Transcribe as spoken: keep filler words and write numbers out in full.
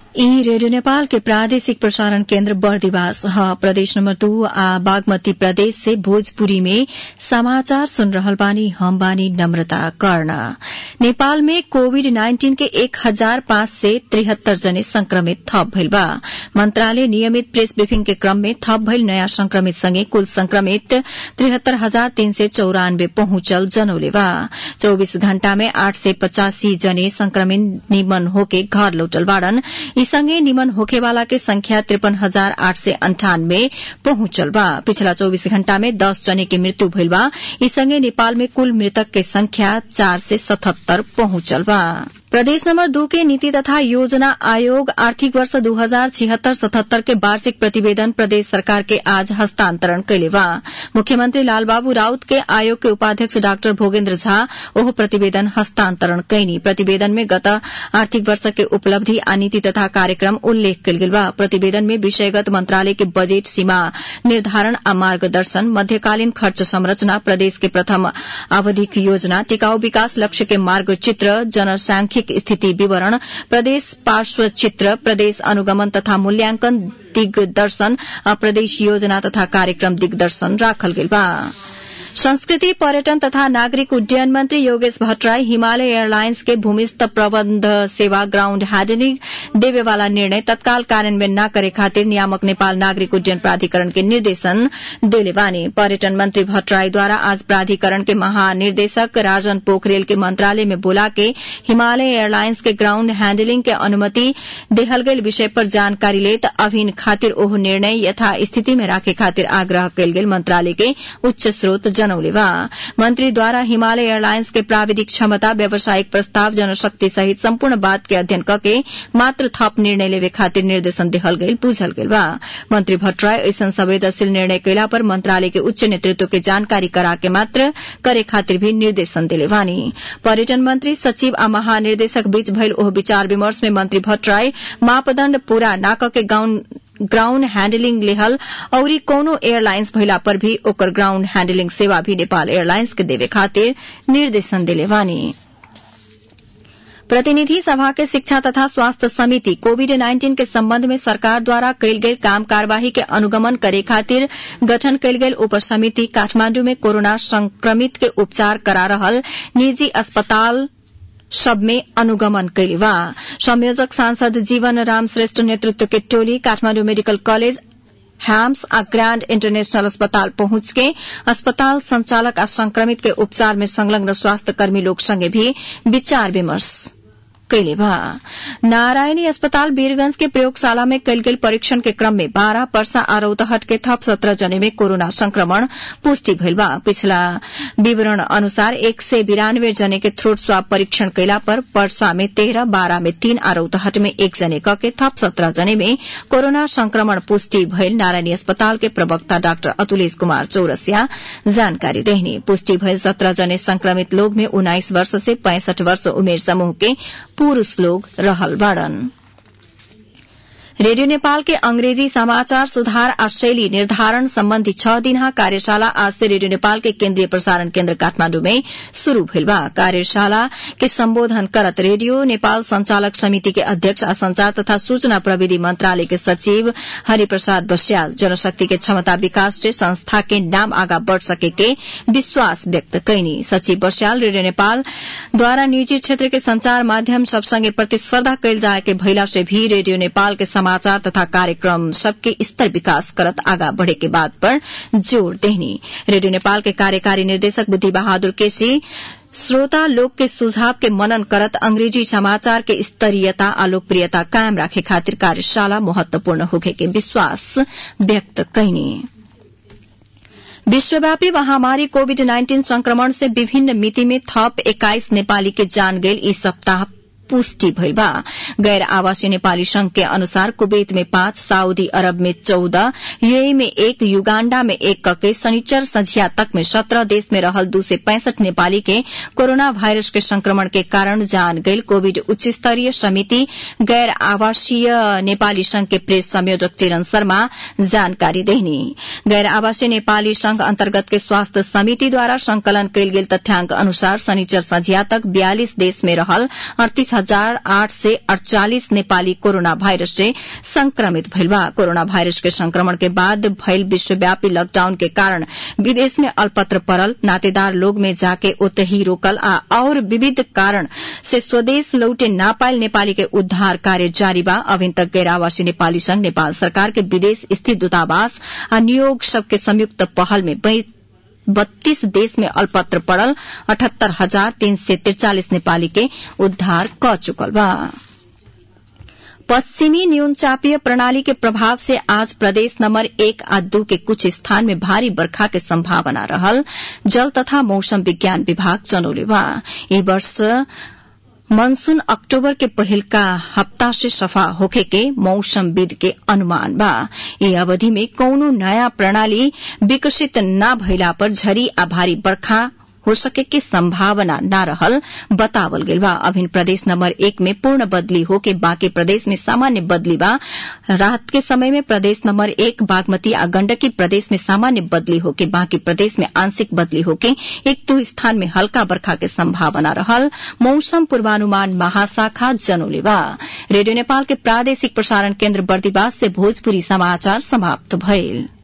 ई रेडियो नेपाल के प्रादेशिक प्रसारण केन्द्र बर्दिवास ह। प्रदेश नंबर दो आ बागमती प्रदेश से भोजपुरी में समाचार सुन रहल बानी। हम बानी नम्रता कर्ण। नेपाल में कोविड नाइन्टीन के एक हजार पाँच सय त्रिहत्तर जने संक्रमित थप भइल बा। मंत्रालय नियमित प्रेस ब्रिफिंग के क्रम में थप भइल नयाँ संक्रमित सँगै कुल संक्रमित त्रिहत्तर हजार तीन सय चौरानब्बे पहुंचल जनौले बा। चौबीस घण्टा में आठ सय पचासी जने संक्रमित निमन होके घर लौटल बाड़न। ई संगे निमन होखेवाला के संख्या त्रिपन हजार आठ सय अंठानब्बे पहुंचल बा। पिछला चौबीस घण्टा में दस जने के मृत्यु भइल बा। ई संगे नेपाल में कुल मृतक के संख्या चार सय सतहत्तर पहुंचल बा। प्रदेश नंबर दो के नीति तथा योजना आयोग आर्थिक वर्ष दो हजार छिहत्तर सतहत्तर के वार्षिक प्रतिवेदन प्रदेश सरकार के आज हस्तांतरण कैले बा। मुख्यमंत्री लालबाबू राउत के आयोग के उपाध्यक्ष डाक्टर भोगेन्द्र झा ओह प्रतिवेदन हस्तांतरण कैनी। प्रतिवेदन में गत आर्थिक वर्ष के उपलब्धि आ नीति तथा कार्यक्रम उल्लेख कयल गेल बा। प्रतिवेदन में विषयगत मंत्रालय के बजेट सीमा निर्धारण आ मार्गदर्शन, मध्यकालीन खर्च संरचना, प्रदेश के प्रथम आवधिक योजना, टिकाऊ विकास लक्ष्य के मार्गचित्र, जनसांख्यिक स्थिति विवरण, प्रदेश पार्श्व चित्र, प्रदेश अनुगमन तथा मूल्यांकन दिग्दर्शन आ प्रदेश योजना तथा कार्यक्रम दिग्दर्शन राखल गेल बा। संस्कृति, पर्यटन तथा नागरिक उड्डयन मंत्री योगेश भट्टराई हिमालय एयरलाइंस के भूमिस्थ प्रबंध सेवा ग्राउण्ड हैंडलिंग देवेवाला निर्णय तत्काल कार्यान्वयन न करे खातिर नियामक नेपाल नागरिक उड्डयन प्राधिकरण के निर्देशन देले बानी। पर्यटन मंत्री भट्टराई द्वारा आज प्राधिकरण के महानिर्देशक राजन पोखरेल के मंत्रालय में बोला के हिमालय एयरलाइंस के ग्राउण्ड हैंडलिंग के अनुमति देहल गईल विषय पर जानकारी लेत अभिन खातिर ओह निर्णय यथा स्थिति में राखे खातिर आग्रह कयल गेल मंत्रालय के उच्च स्रोत जनौले बा। मंत्री द्वारा हिमालय एयरलाइंस के प्राविधिक क्षमता, व्यावसायिक प्रस्ताव, जनशक्ति सहित संपूर्ण बात के अध्ययन करके मात्र थप निर्णय लेवे खातिर निर्देशन देहल गईल बुझल गेल बा। मंत्री भट्टराई ऐसन संवेदनशील निर्णय कैला पर मंत्रालय के उच्च नेतृत्व के जानकारी करा के मात्र करे खातिर भी निर्देशन देले बानी। पर्यटन मंत्री, सचिव आ महानिर्देशक बीच भइल ओह विचार विमर्श में मंत्री भट्टराई मापदण्ड पूरा न करके ग्राउण्ड हैंडलिंग लेहल औरी कौनो एयरलाइंस भइला पर भी ओकर ग्राउण्ड हैंडलिंग सेवा भी नेपाल एयरलाइंस के देवे खातिर निर्देशन देले बानी। प्रतिनिधि सभा के शिक्षा तथा स्वास्थ्य समिति कोविड नाइन्टीन के संबंध में सरकार द्वारा कयल गेल काम कार्यवाही के अनुगमन करे खातिर गठन कयल गेल उपसमिति काठमांडू में कोरोना संक्रमित के उपचार करा रहल निजी अस्पताल सब में अनुगमन कैले बा। संयोजक सांसद जीवन राम श्रेष्ठ नेतृत्व के टोली काठमांडू मेडिकल कॉलेज, हैम्स आ ग्रांड इंटरनेशनल अस्पताल पहुंच के अस्पताल संचालक आ संक्रमित के उपचार में संलग्न स्वास्थ्य कर्मी लोग संगे भी विचार विमर्श कैले बा। नारायणी अस्पताल वीरगंज के प्रयोगशाला में कयल गेल परीक्षण के क्रम में बारह पर्सा आ रौतहट के थप सत्रह जने में कोरोना संक्रमण पुष्टि भइल बा। पिछला विवरण अनुसार एक सय बिरानवे जने के थ्रोट स्वाब परीक्षण कैला पर पर्सा में तेरह, बारह में तीन आ रौतहट में एक जने क के थप सत्रह जने में कोरोना संक्रमण पुष्टि भइल नारायणी अस्पताल के प्रवक्ता डाक्टर अतुलेश कुमार चौरसिया जानकारी देहनी। पुष्टि भइल सत्रह जने संक्रमित लोग में उन्नाइस वर्ष से पैंसठ वर्ष उमेर समूह के पुरूष लोग रहल बाड़न। रेडियो नेपाल के अंग्रेजी समाचार सुधार आ शैली निर्धारण संबंधी छह दिनहा कार्यशाला आज से रेडियो नेपाल के केन्द्रीय प्रसारण केन्द्र काठमांडू में शुरू भइल बा। कार्यशाला के संबोधन करत रेडियो नेपाल संचालक समिति के अध्यक्ष आ संचार तथा सूचना प्रविधि मंत्रालय के सचिव हरिप्रसाद बस्याल जनशक्ति के क्षमता विकास से संस्था के नाम आगा बढ़ सके के विश्वास व्यक्त कैनी। सचिव बस्याल रेडियो नेपाल द्वारा निजी क्षेत्र के संचार माध्यम सब संगे प्रतिस्पर्धा कैल जाए के भइला से भी रेडियो नेपाल के समाचार तथा कार्यक्रम सबके स्तर विकास करत आगा बढ़े के बात पर जोर देहनी। रेडियो नेपाल के कार्यकारी निर्देशक बुद्धि बहादुर केसी श्रोता लोग के सुझाव के मनन करत अंग्रेजी समाचार के स्तरीयता आ लोकप्रियता कायम राखे खातिर कार्यशाला महत्वपूर्ण होखे के विश्वास व्यक्त कैनी। विश्वव्यापी महामारी कोविड नाइन्टीन संक्रमण से विभिन्न मिति में थप एक्काइस नेपाली के जान गेल इस सप्ताह पुष्टि भइल बा। गैर आवासीय नेपाली संघ के अनुसार कुवैत में पांच, सऊदी अरब में चौदह, यूएई में एक, युगांडा में एक कके शनिचर संझिया तक में सत्रह देश में रहल दू सय पैंसठ नेपाली के कोरोना वायरस के संक्रमण के कारण जान गईल कोविड उच्च स्तरीय समिति गैर आवासीय नेपाली संघ के प्रेस संयोजक चिरन शर्मा जानकारी देहनी। गैर आवासीय नेपाली संघ अंतर्गत के स्वास्थ्य समिति द्वारा संकलन कयल गेल तथ्याङ्क अनुसार शनिचर संझिया तक बयालीस देश में रहल अड़तीस हजार आठ सय अड़चालीस नेपाली कोरोना भाइरस से संक्रमित भइल बा। कोरोना भाइरस के संक्रमण के बाद भइल विश्वव्यापी लॉकडाउन के कारण विदेश में अल्पत्र पड़ल, नातेदार लोग में जाके ओतही रोकल आ और विविध कारण से स्वदेश लौटे ना पायल नेपाली के उद्धार कार्य जारी बा। अभिन तक गैर आवासी नेपाली संघ नेपाल सरकार के विदेश स्थित दूतावास आ नियोग सबके संयुक्त पहल में बत्तीस देश में अल्पत्र पड़ल अठहत्तर हजार तीन सय तिरचालीस नेपाली के उद्धार क चुकल बा। पश्चिमी न्यूनचापीय प्रणाली के प्रभाव से आज प्रदेश नंबर एक आ दू के कुछ स्थान में भारी बरखा के संभावना रहल जल तथा मौसम विज्ञान विभाग जनौले बा। ई वर्ष मानसून अक्टूबर के पहिलका हप्ता से सफा होखे के मौसमविद के अनुमान बा। यी अवधि में कौनो नया प्रणाली विकसित न भइला पर झरी आ भारी बरखा हो सके के संभावना न रहल बतावल गेल बा। अभिन प्रदेश नंबर एक में पूर्ण बदली होके बाकी प्रदेश में सामान्य बदली बा। रात के समय में प्रदेश नंबर एक बागमती आ गंडकी प्रदेश में सामान्य बदली होके बाकी प्रदेश में आंशिक बदली होके एक दो स्थान में हल्का बरखा के संभावना रहल मौसम पूर्वानुमान महाशाखा जनौले बा। रेडियो नेपाल के प्रादेशिक प्रसारण केन्द्र बर्दिवास से भोजपुरी समाचार समाप्त भइल।